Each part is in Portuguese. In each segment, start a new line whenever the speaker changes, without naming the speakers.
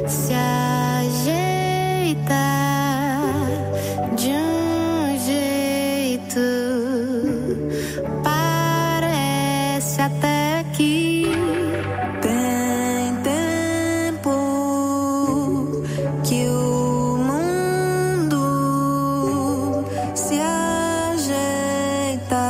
se ajeita de um jeito, parece até que tem tempo que o mundo se ajeita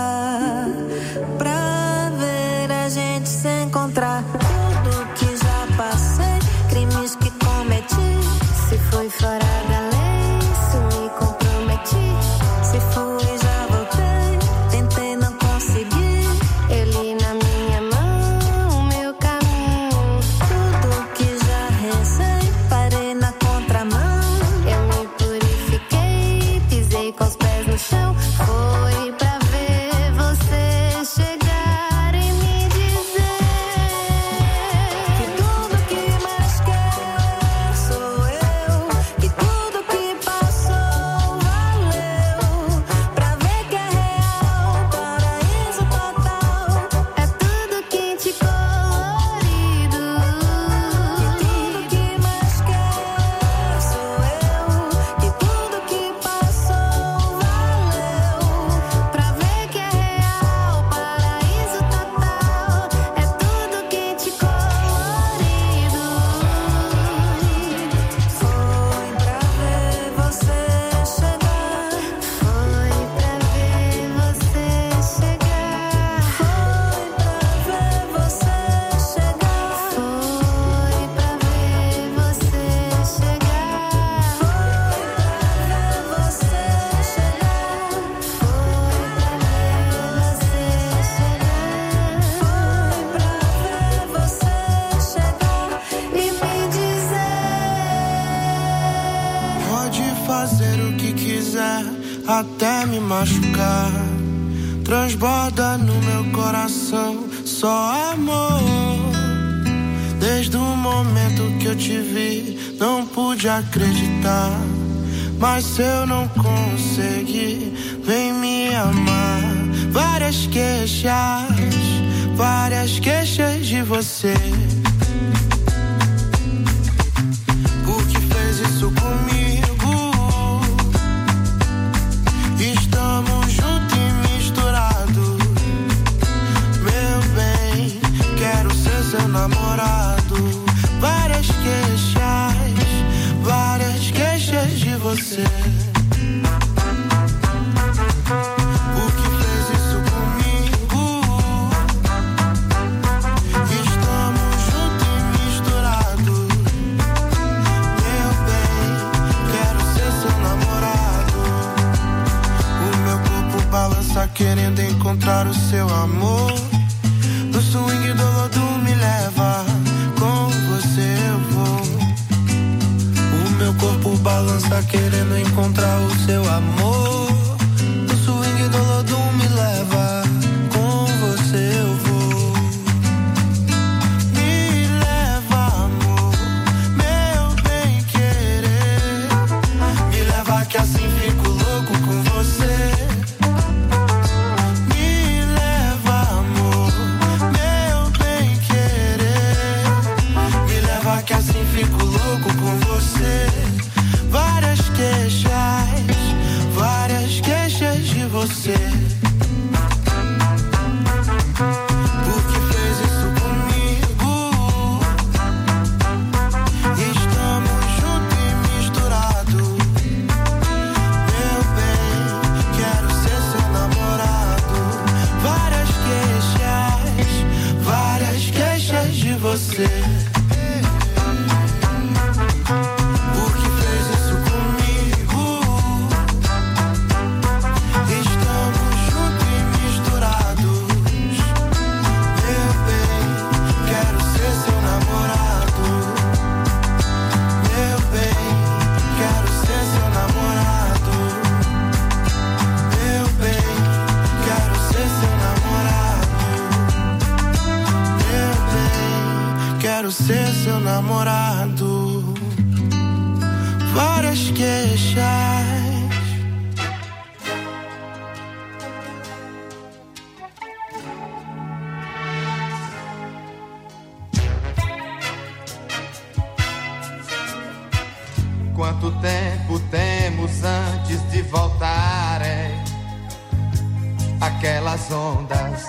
pra ver a gente se encontrar. Tudo que já passei, crimes que cometi, se foi fora da lei, se me comprometi, se fui já voltei, tentei não consegui, ele na minha mão, o meu caminho. Tudo que já rezei, parei na contramão, eu me purifiquei, pisei com os pés no chão. Foi pra ver você chegar e me dizer que tudo que mais quer sou eu, que tudo que passou valeu, pra ver que é real, paraíso total, é tudo quente e colorido. Que tudo que mais quer sou eu, que tudo que passou valeu, pra ver que é real, paraíso total, é tudo quente e colorido. Foi pra ver você chegar, foi pra ver você chegar, foi pra ver você chegar, foi pra ver você chegar, foi pra ver você chegar, foi pra ver você chegar e me dizer.
Pode fazer o que quiser, até me machucar. Transborda no meu coração só amor. Desde o momento que eu te vi, não pude acreditar. Mas se eu não conseguir, vem me amar. Várias queixas de você. Por que fez isso comigo? Estamos juntos e misturados. Meu bem, quero ser seu namorado. Várias queixas de você. Por que fez isso comigo? Estamos juntos e misturados. Meu bem, quero ser seu namorado. O meu corpo balança querendo encontrar o seu amor. No swing do lodo me leva, com você eu vou. O meu corpo balança querendo encontrar o seu amor. No swing do lodo me leva, com você eu vou. Me leva, amor, meu bem querer. Me leva que assim fico louco com você. Me leva, amor, meu bem querer. Me leva que assim fico louco com você. Várias queixas de você. Por que fez isso comigo? Estamos juntos e misturados. Meu bem, quero ser seu namorado. Várias queixas de você. Por que fez isso comigo? Estamos juntos e misturados. Meu bem, quero ser seu namorado. Meu bem, quero ser seu namorado. Meu bem, quero ser seu namorado. Meu bem, quero ser seu namorado. Várias queixas.
Quanto tempo temos antes de voltarem aquelas ondas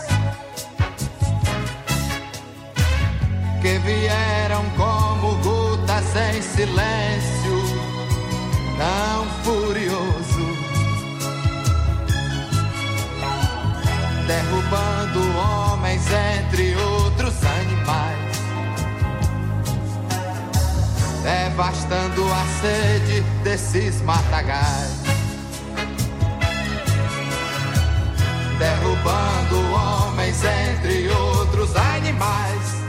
que vieram como gotas em silêncio, tão furioso, derrubando homens entre outros animais, devastando a sede desses matagais, derrubando homens entre outros animais,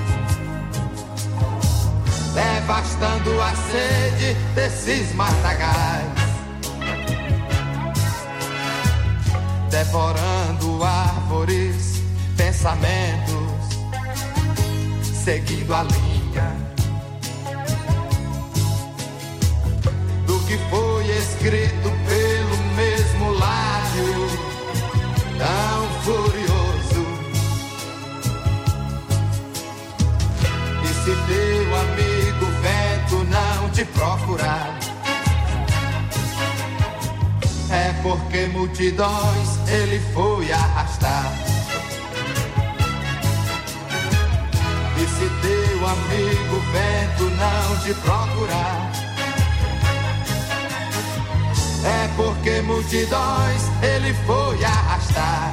devastando a sede desses matagais, devorando árvores, pensamentos, seguindo a linha do que foi escrito pelo mesmo lábio tão furioso. E se teu amigo vento não te procurar, é porque multidões ele foi arrastar. E se teu amigo vento não te procurar, é porque multidões ele foi arrastar.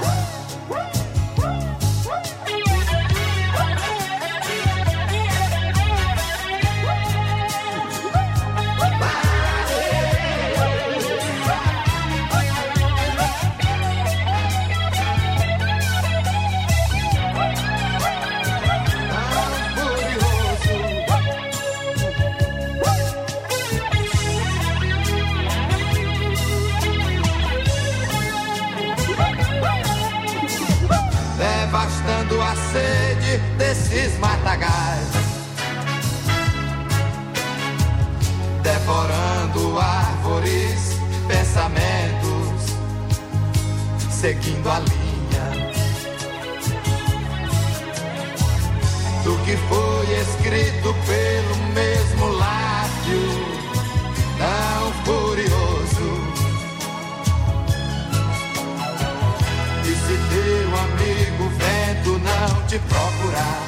Devastando a sede desses matagais, devorando árvores, pensamentos, seguindo a linha do que foi escrito pelo mesmo lábio tão furioso. E se teu amigo vento não te procurar,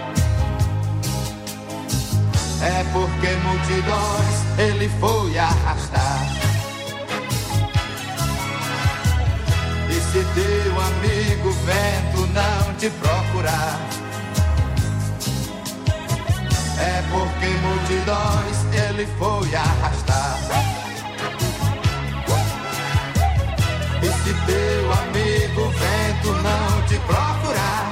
é porque multidões ele foi arrastar. E se teu amigo vento não te procurar, é porque multidões ele foi arrastar. E se teu amigo vento não te procurar,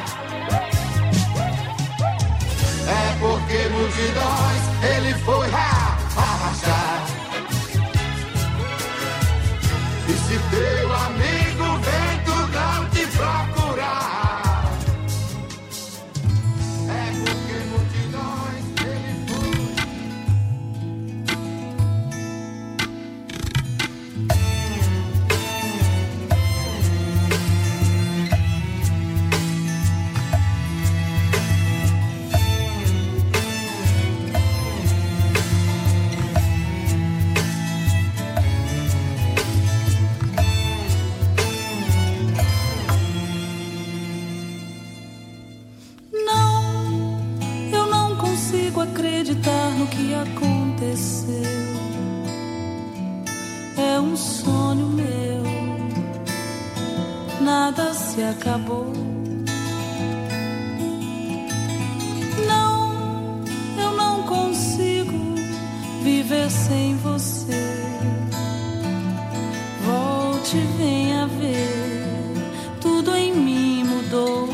é porque multidões ele foi arrastar. E se teu amigo vento não te procurar, é porque multidões ele foi.
Acreditar no que aconteceu é um sonho meu, nada se acabou. Não, eu não consigo viver sem você. Volte, venha ver, tudo em mim mudou.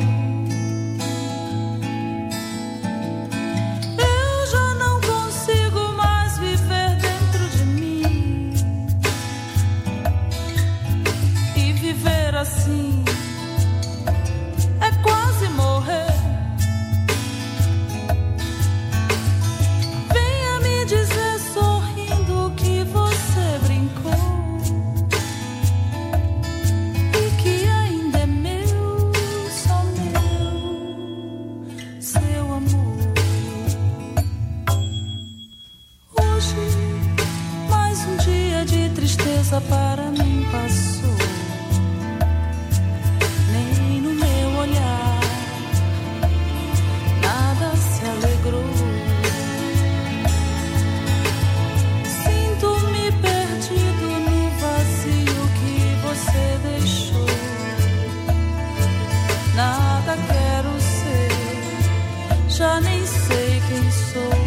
Assim, tristeza para mim passou, nem no meu olhar nada se alegrou. Sinto-me perdido no vazio que você deixou. Nada quero ser, já nem sei quem sou.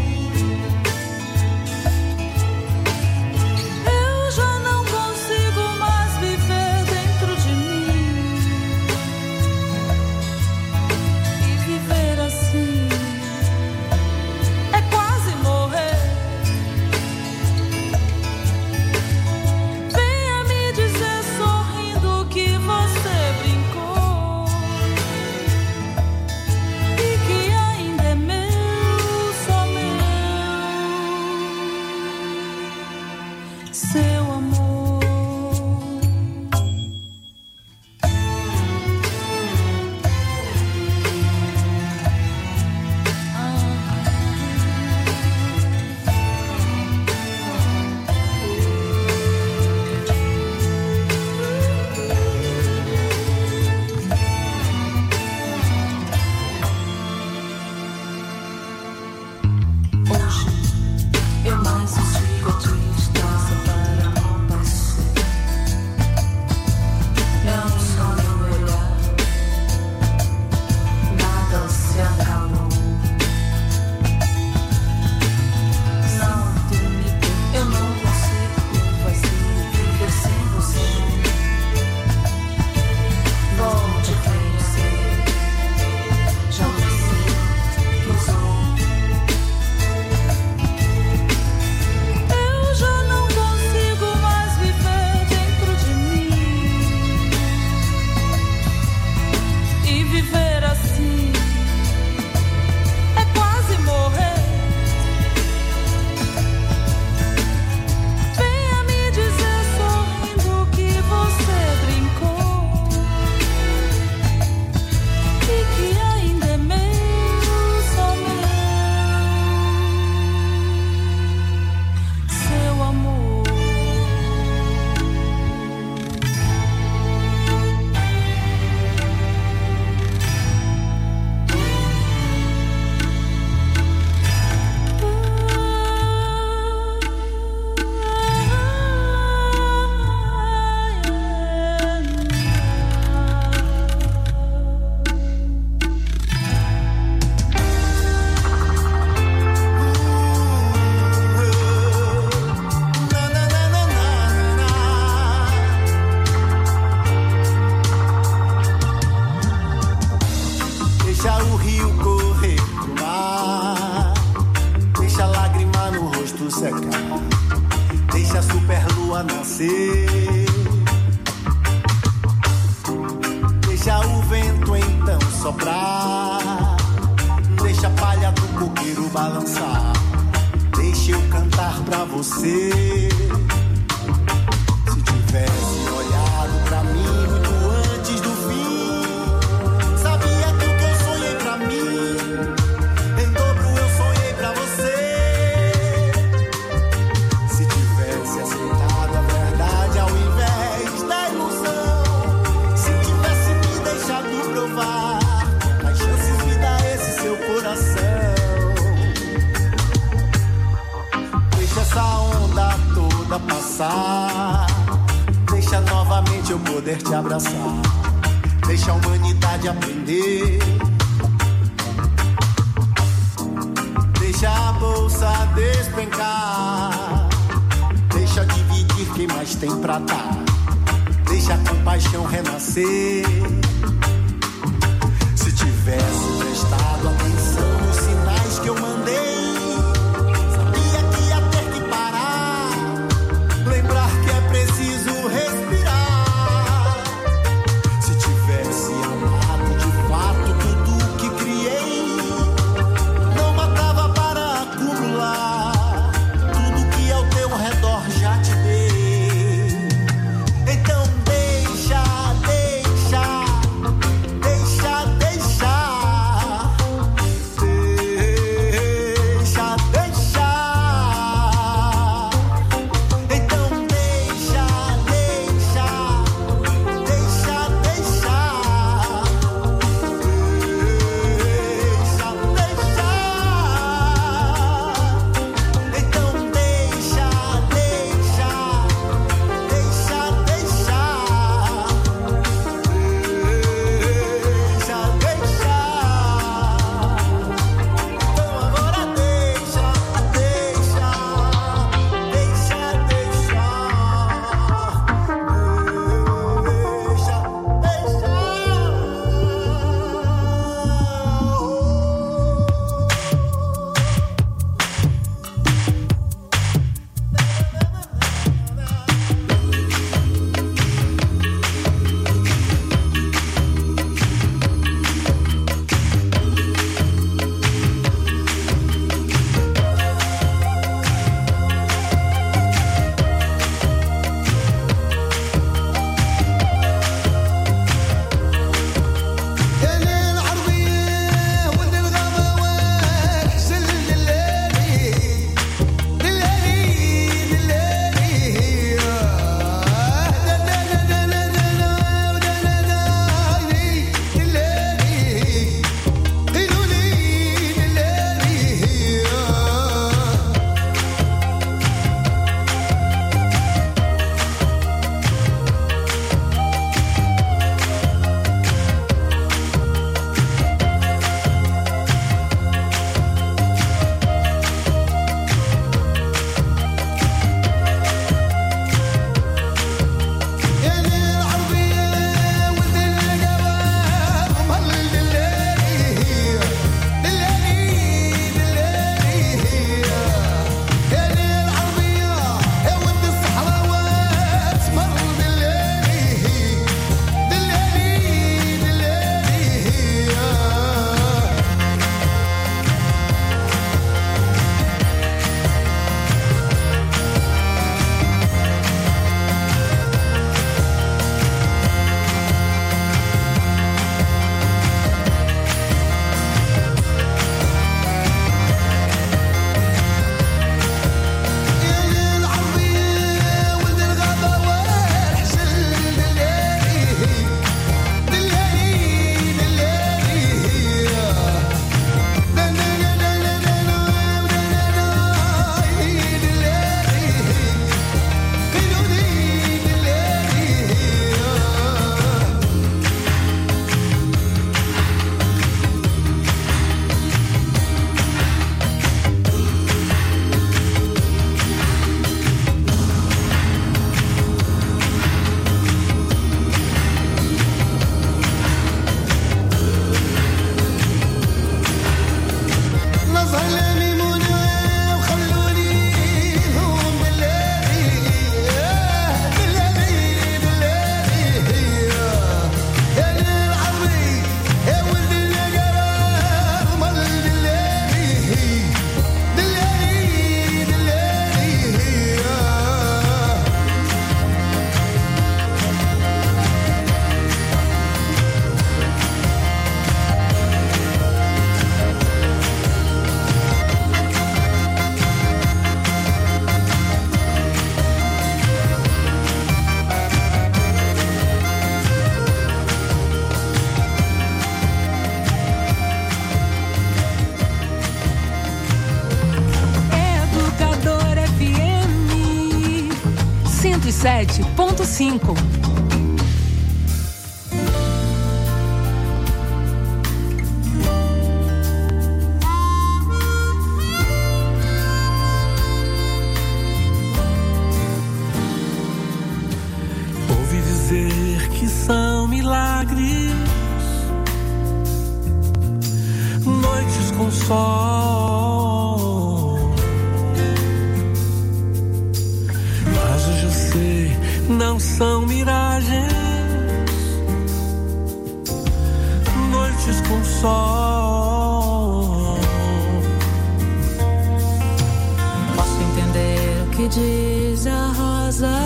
Deixa novamente eu poder te abraçar. Deixa a humanidade aprender. Deixa a bolsa despencar. Deixa dividir quem mais tem pra dar. Deixa a compaixão renascer. Se tivesse prestado atenção nos sinais que eu mandei, preciso respirar. Se tivesse amado de fato tudo que criei, não matava para acumular tudo que ao teu redor já te dei. Então deixa
107.5.
Ouvi dizer que são milagres, noites com sol, mas hoje eu sei, não são miragens, noites com sol.
Posso entender o que diz a rosa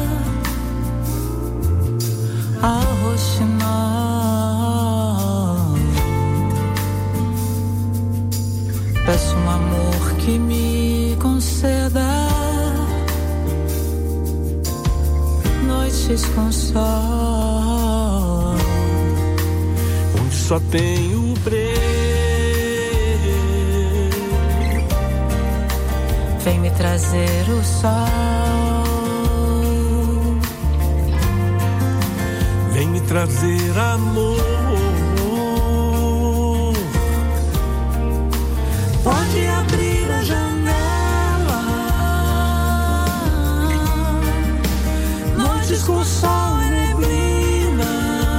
ao roxinol. Peço um amor que me conceda noites com sol,
onde só tenho breu.
Vem me trazer o sol,
vem me trazer amor.
Pode abrir a janela, noites com sol e neblina,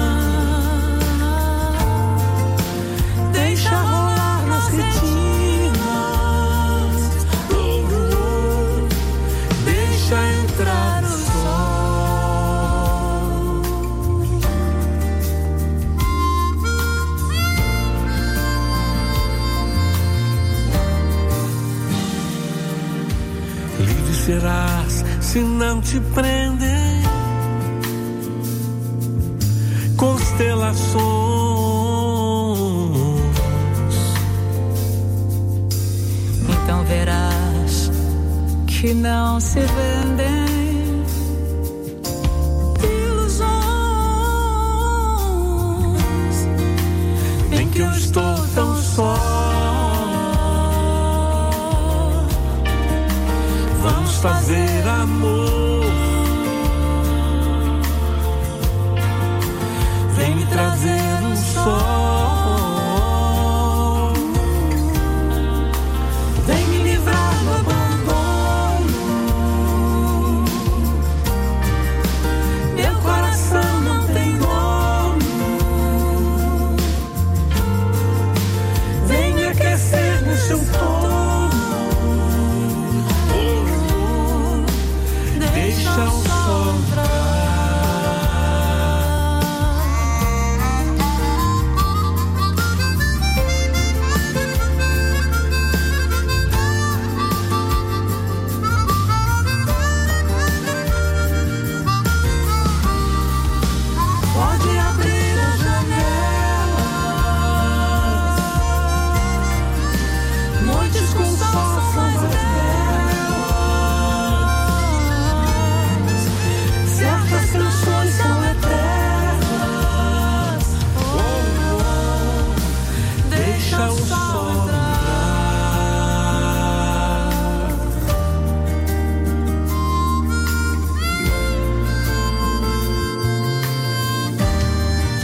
deixa rolar nas retinas,
deixa entrar o sol. Livre serás se não te prendem constelações.
então verás que não se vendem ilusões,
Em que eu estou tão só. Vamos fazer amor. Vem me trazer o sol.
vem me livrar do abandono. Meu coração não tem dono. Vem me aquecer no seu torno.
Deixa o sol entrar.
Pode abrir a janela, noites com sol são belas, certas canções são eternas.
Deixa o sol entrar.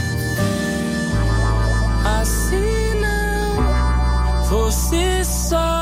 Assim não, você só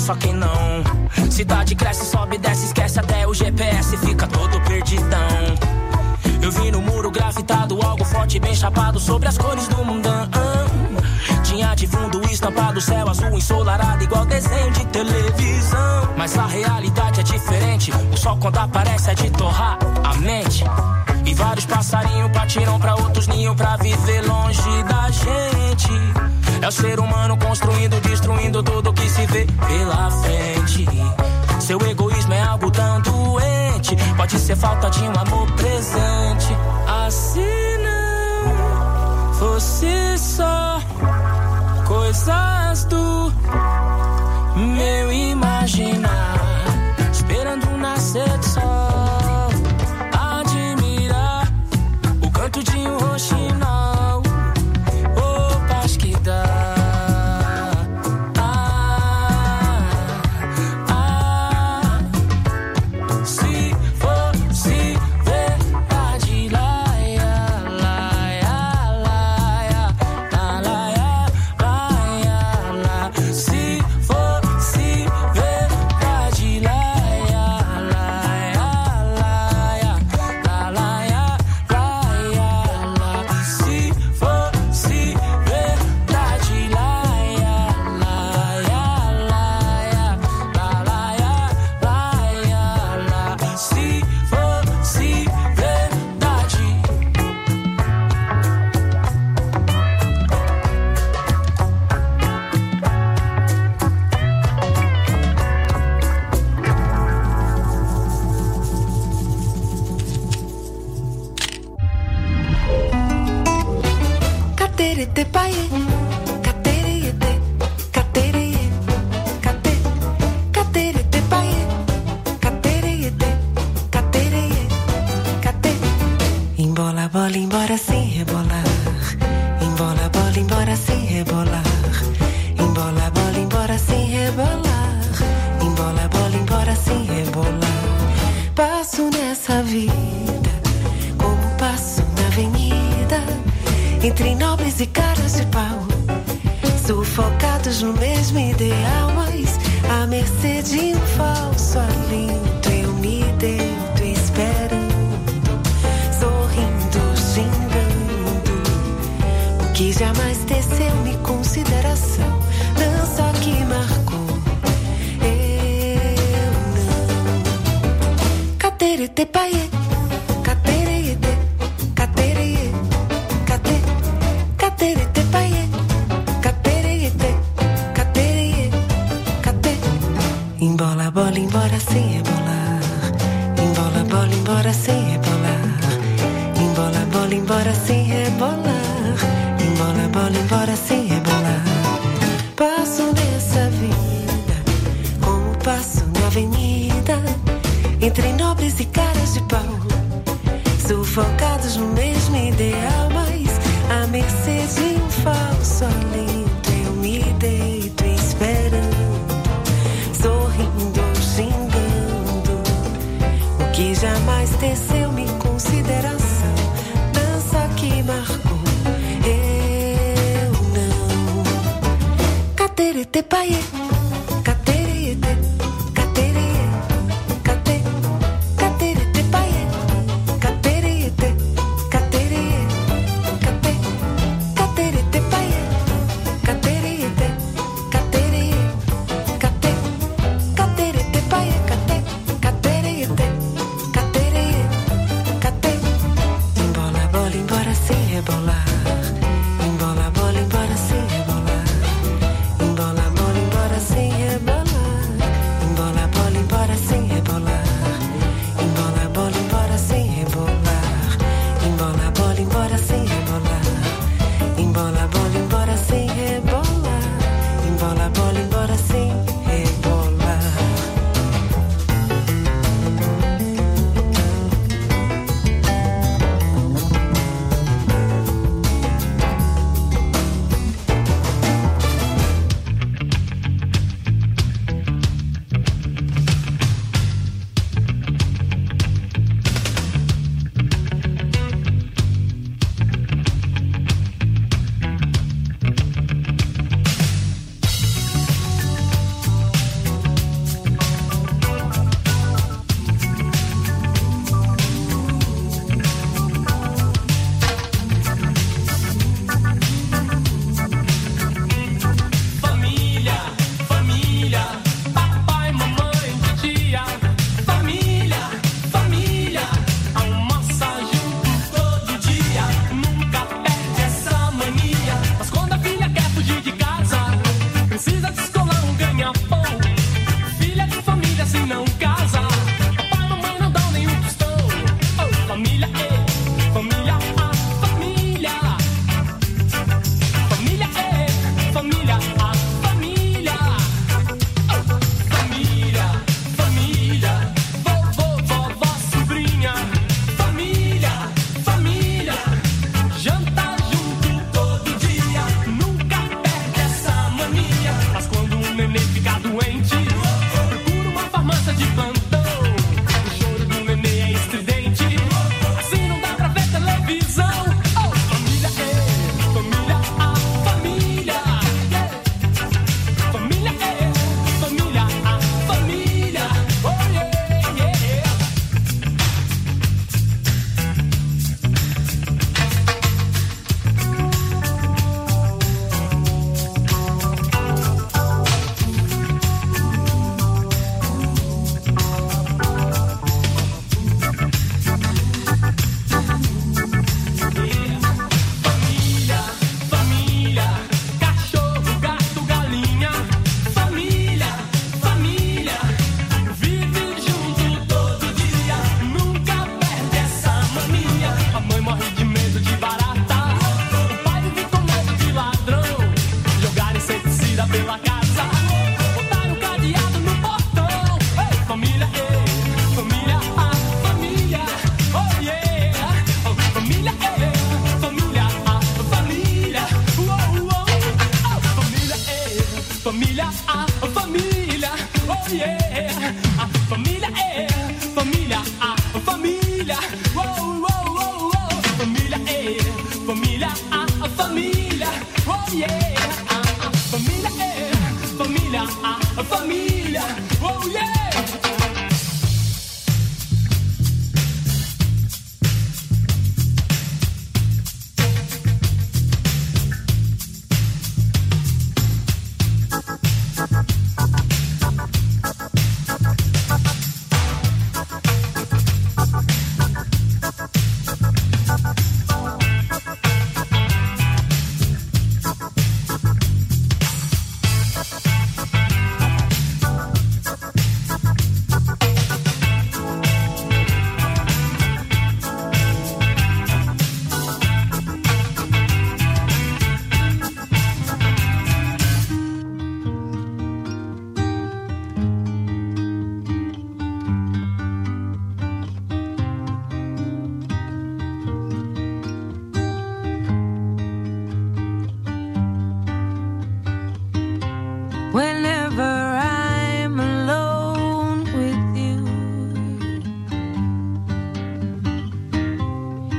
só quem não. Cidade cresce, sobe, desce, esquece até o GPS, fica todo perdidão. Eu vi no muro grafitado algo forte, bem chapado sobre as cores do mundão. Tinha de fundo estampado, céu azul ensolarado, igual desenho de televisão. Mas a realidade é diferente, o sol quando aparece é de torrar a mente. E vários passarinhos partiram pra outros ninhos pra viver longe da gente. É o ser humano construindo, destruindo tudo que se vê pela frente. Seu egoísmo é algo tão doente, pode ser falta de um amor presente. Assim não fosse só coisas do meu imaginar, esperando o nascer do sol, admirar o canto de um roxinol. Oh, paz que dá. Se fosse verdade, laia, laia, laia, laia, laia, laia. Se fosse verdade, laia, laia, laia, laia, laia, laia. Se fosse verdade, laia, laia, laia, laia, laia. Se fosse verdade.
Caterete paie, caterete, caterete, caterete paie, caterete, caterete, caterete. Embola bola, embora sem rebolar. Embola bola, embora sem rebolar. Embola bola, embora sem rebolar. Embola bola, embora sem rebolar. Passo nessa vida como passo na avenida, entre nobres e caras de pau, sufocados no mesmo ideal, mas à mercê de um falso alento. Eu me deito esperando, sorrindo, xingando o que jamais teceu-me consideração. Dança que marcou, eu não. Caterete paie, caterete, caterete, caterete paie, caterete, caterete, caterete. Embola bola, embora sem rebolar. Embola bola, embora sem rebolar. Embola bola, embora sem rebolar. Embola bola, embora sem rebolar. Passo nessa vida como passo na avenida, entre nobres e caras de pau, sufocados no mesmo ideal, mas à mercê de um falso alento. Eu me deito esperando, sorrindo, xingando o que jamais teceu-me consideração. Dança que marcou, eu não. Caterete paie, caterete, caterete, caterete paie, caterete, caterete, caterete paie, caterete, caterete, caterete paie, caterete, caterete, caterete. Embola bola, embora sem rebolar. Embola bola, embora sem rebolar. Embola bola, embora sem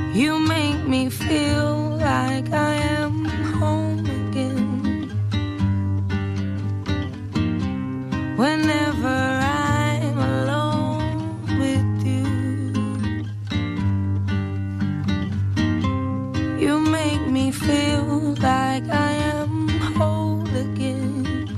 You make me feel like I am home again. Whenever I'm alone with you, you make me feel like I am whole again.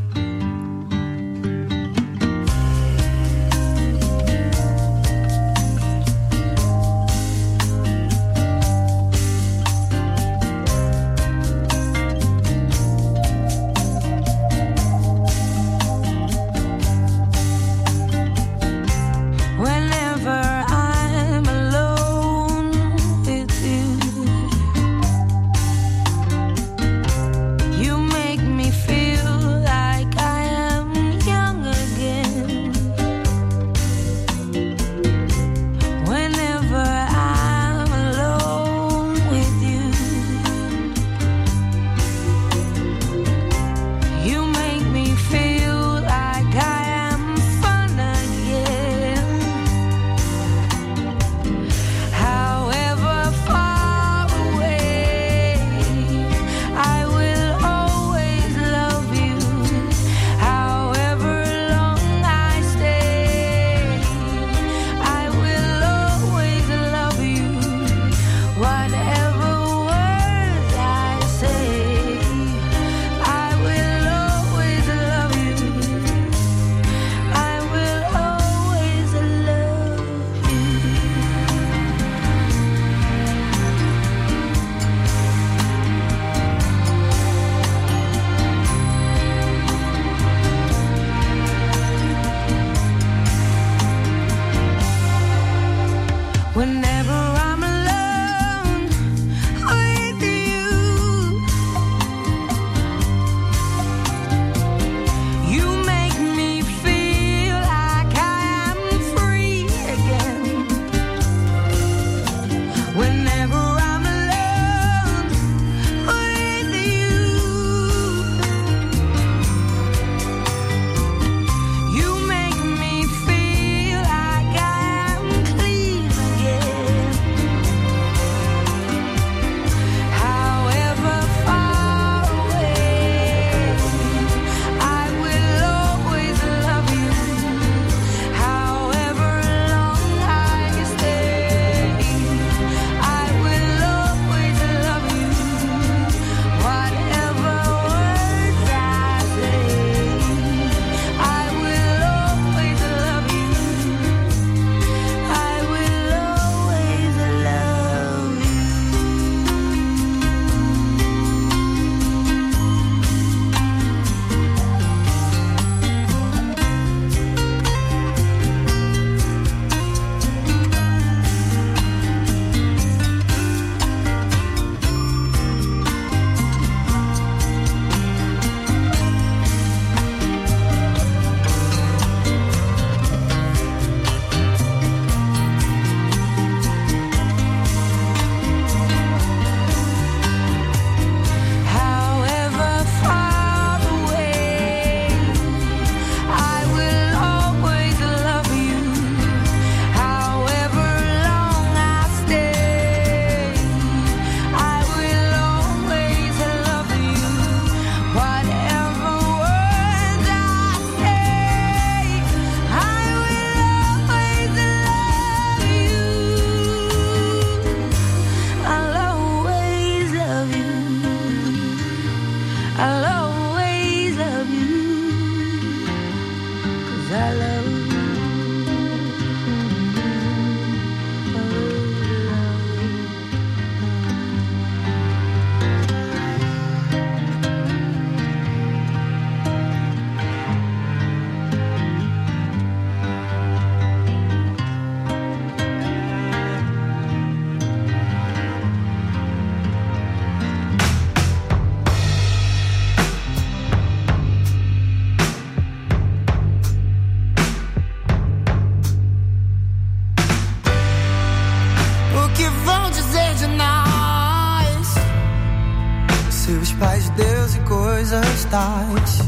coisas tais,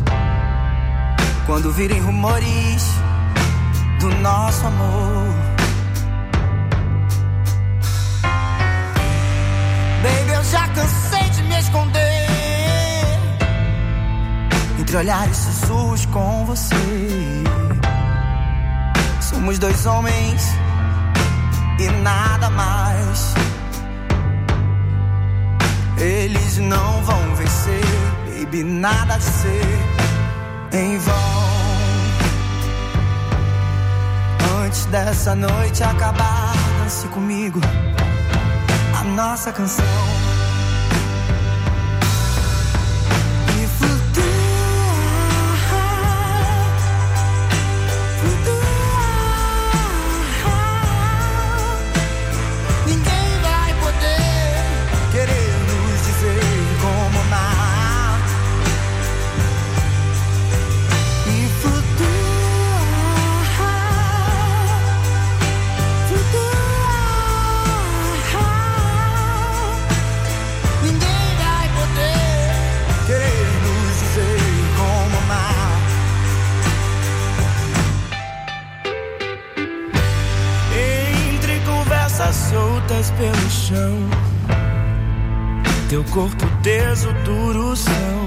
quando virem rumores do nosso amor. de olhares sussurros com você. Somos dois homens e nada mais. Eles não vão vencer, baby, nada de ser em vão. Antes dessa noite acabar, dance comigo a nossa canção.
Soltas pelo chão, teu corpo teso, duro são,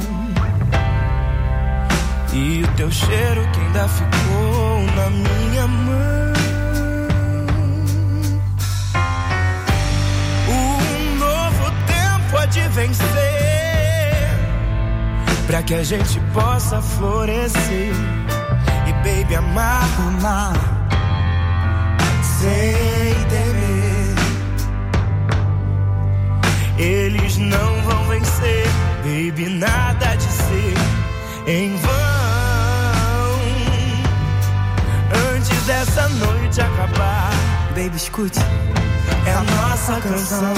e o teu cheiro que ainda ficou na minha mão. Um novo tempo há de vencer, pra que a gente possa florescer e, baby, amar sem temer. Eles não vão vencer, baby, nada de ser em vão. Antes dessa noite acabar,
baby, escute,
é a nossa canção.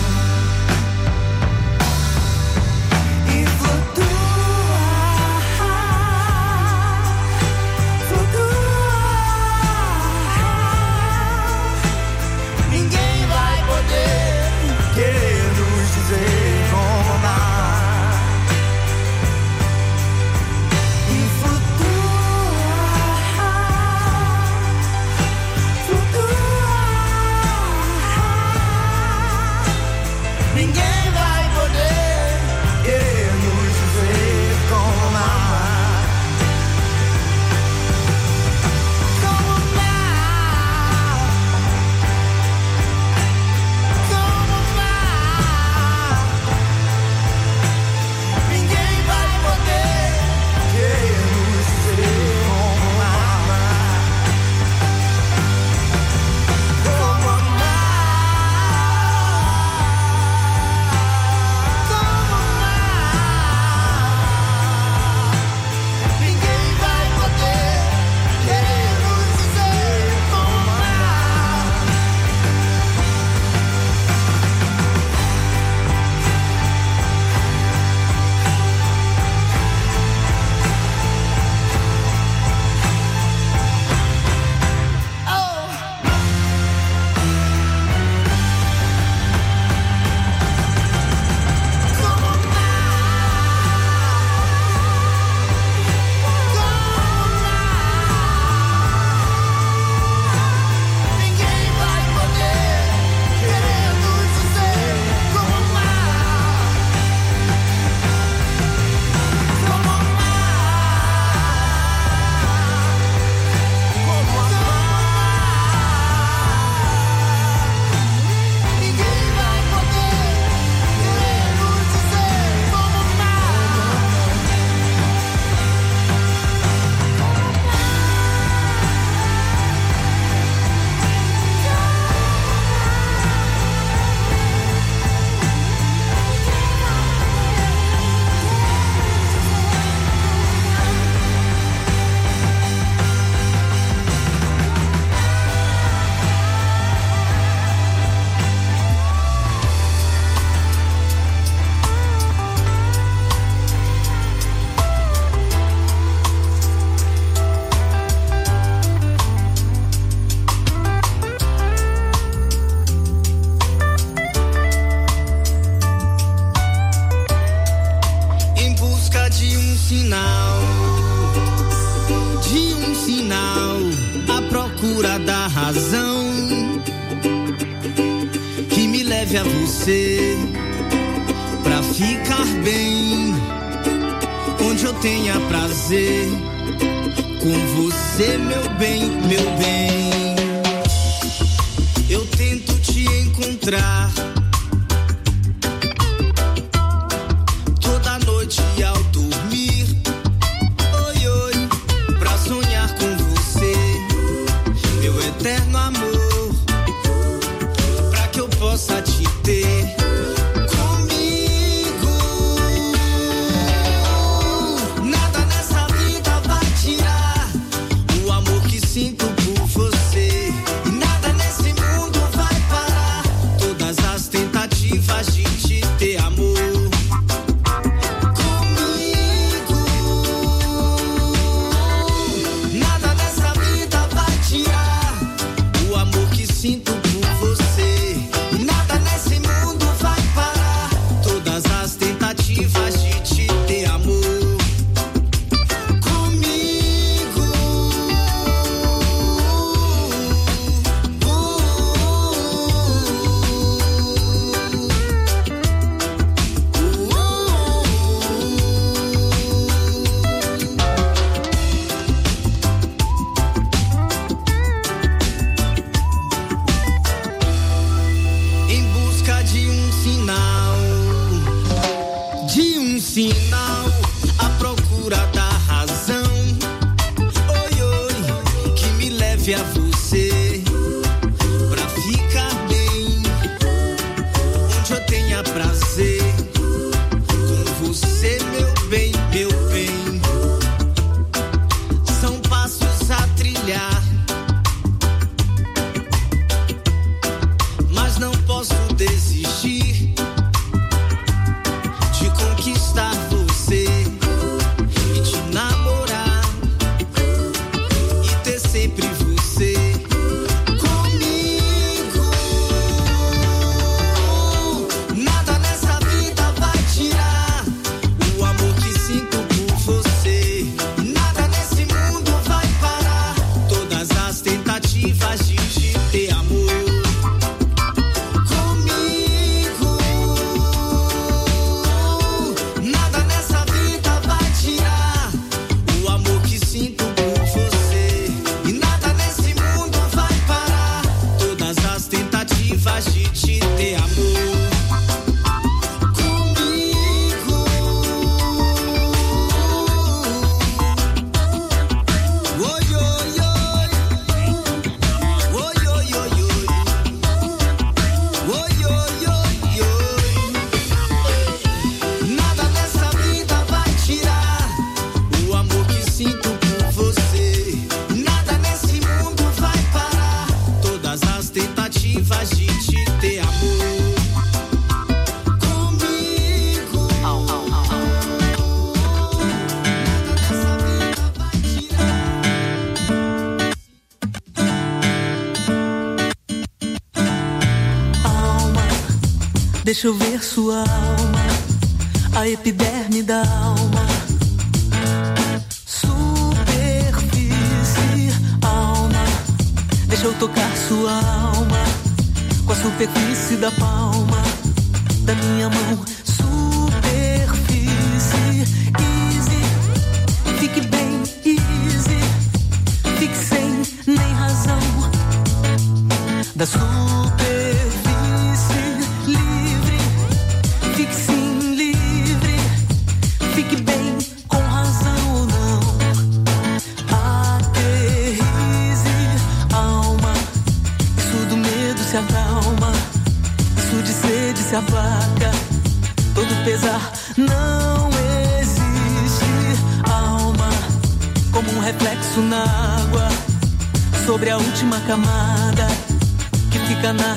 procura da razão que me leve a você pra ficar bem, onde eu tenha prazer com você, meu bem, meu bem. Eu tento te encontrar toda noite ao dormir. Oi, oi, pra sonhar com você, meu eterno amor, pra que eu possa te ter.
Deixa eu ver sua alma, a epiderme da alma. Superfície, alma. Deixa eu tocar sua alma, com a superfície da palma da minha mão. Superfície, easy. Fique bem, easy. Fique sem nem razão da superfície. Fique sim livre, fique bem, com razão ou não. Aterrize, alma. Isso do medo se acalma, isso de sede se aplaca. Todo pesar não existe, alma. Como um reflexo na água, sobre a última camada que fica na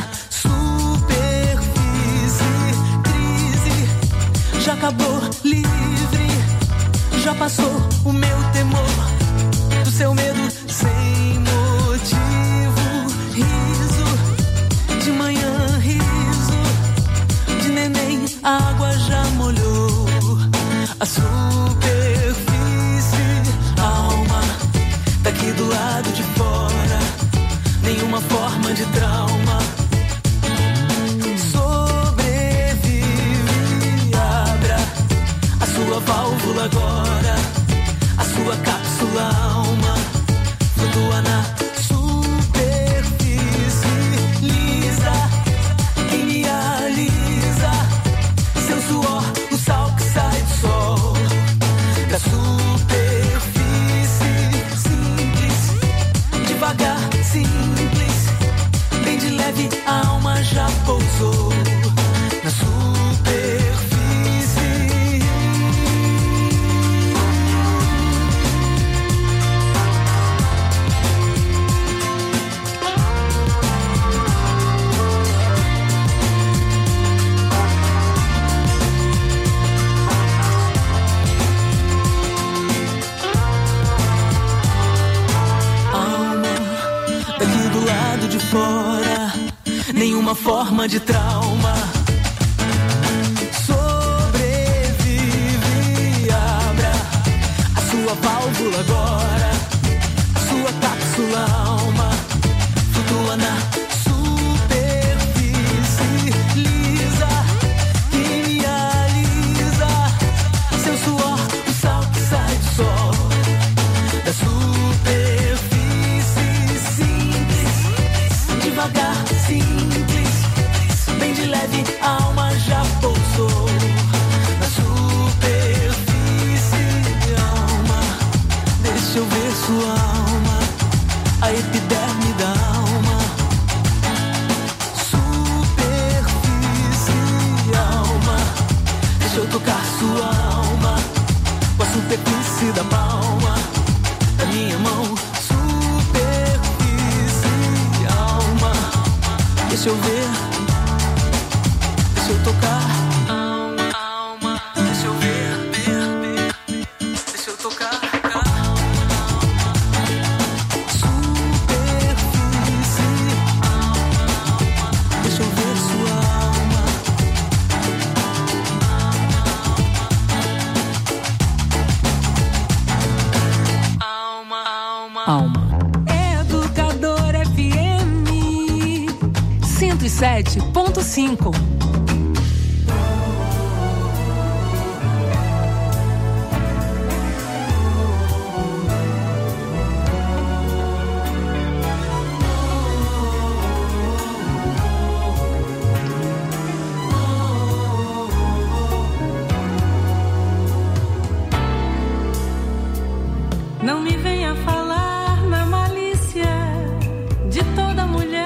já acabou, livre, já passou o meu temor, do seu medo sem motivo. Riso, de manhã riso, de neném a água já molhou a superfície. Alma, daqui do lado de fora, nenhuma forma de trauma. Sua válvula agora, alma já pousou na superfície. Daqui do lado de fora, nenhuma forma de trauma sobrevive. Abra a sua válvula agora, a sua cápsula alma flutua na superfície lisa que me alisa. Seu suor, o sal que sai do sol da superfície. Devagar, simples, bem de leve, a alma já pousou na superfície. Alma, deixa eu ver sua alma, a epiderme da alma. Superfície, alma, deixa eu tocar sua alma com a superfície da palma da minha mão. Deixa eu ver, deixa eu tocar. Alma, deixa eu ver, deixa eu tocar. Superfície, deixa eu ver sua alma. Alma. Educador FM 107.5.
Não me venha falar na malícia de toda mulher.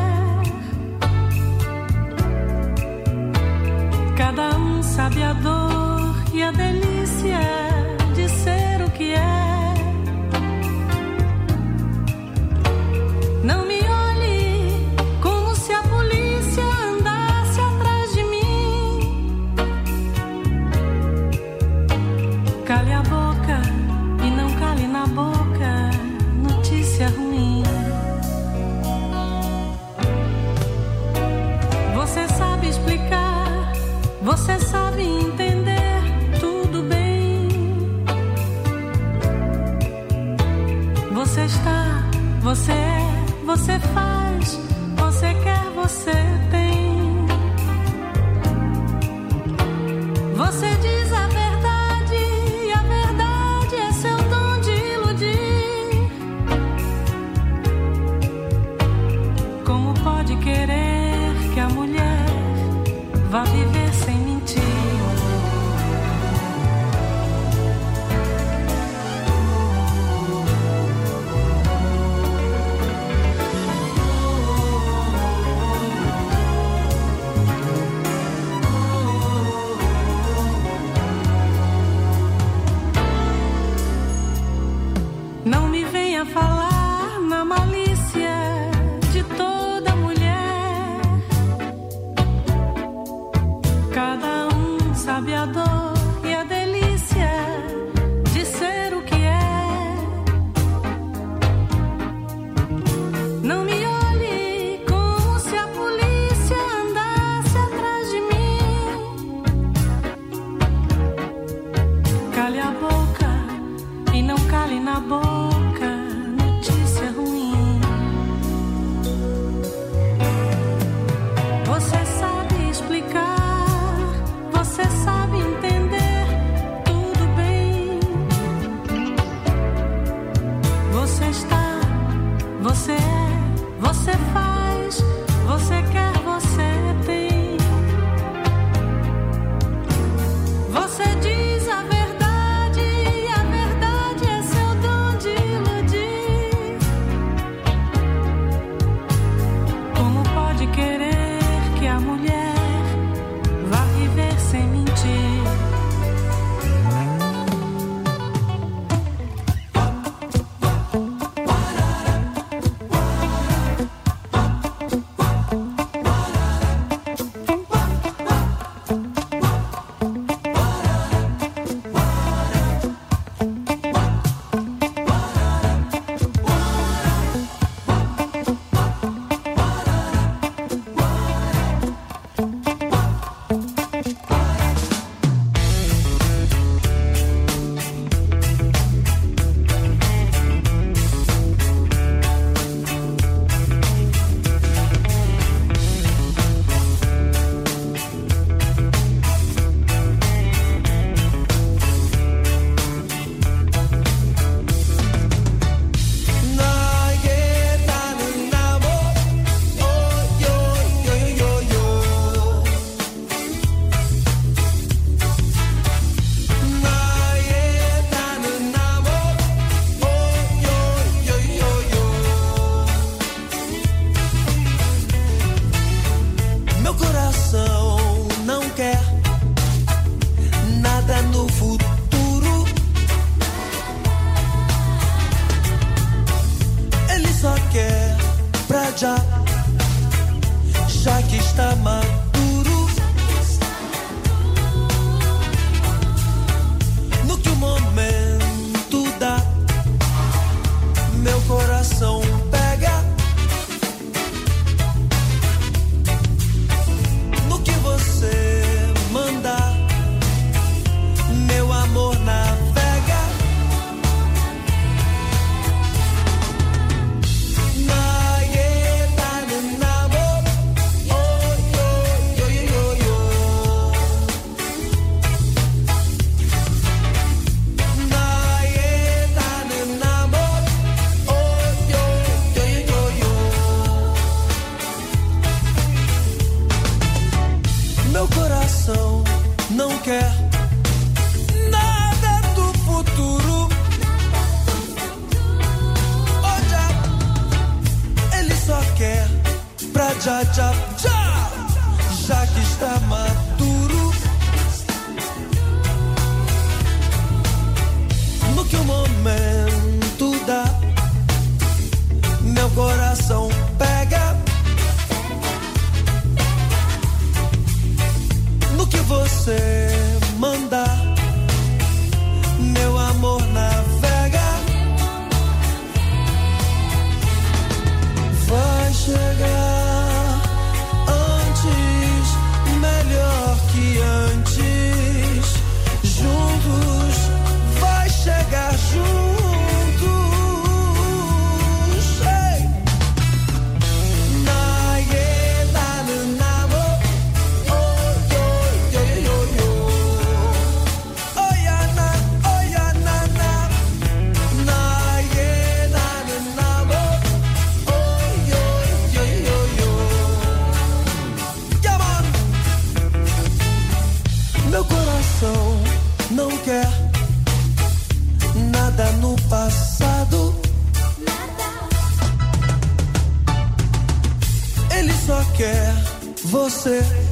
Cada um sabe a dor e a delícia de ser o que é. Não me olhe como se a polícia andasse atrás de mim. Cale a boca e não cale na boca notícia ruim. Você sabe explicar, você sabe entender tudo bem. Você está, você é, você faz, você quer, você tem. Você diz a verdade e a verdade é seu dom de iludir. Como pode querer que a mulher vá viver sem mentir? Não me venha falar na malícia de toda mulher. Cada um sabe a dor e a delícia de ser o que é. Não me olhe como se a polícia andasse atrás de mim. Cale a boca e não cale na boca notícia ruim. Você sabe explicar, você sabe entender.
já que está maduro, no que o momento dá, meu coração pega, no que você mandar, meu amor navega. Meu coração não quer nada do futuro. Oh, já, ele só quer pra já que está maduro, no que o momento dá, meu coração pega, no que você mandar, meu amor navega. Vai chegar antes, melhor que antes, juntos, vai chegar juntos. Hey! Meu coração não quer nada no passado. Ele só quer você.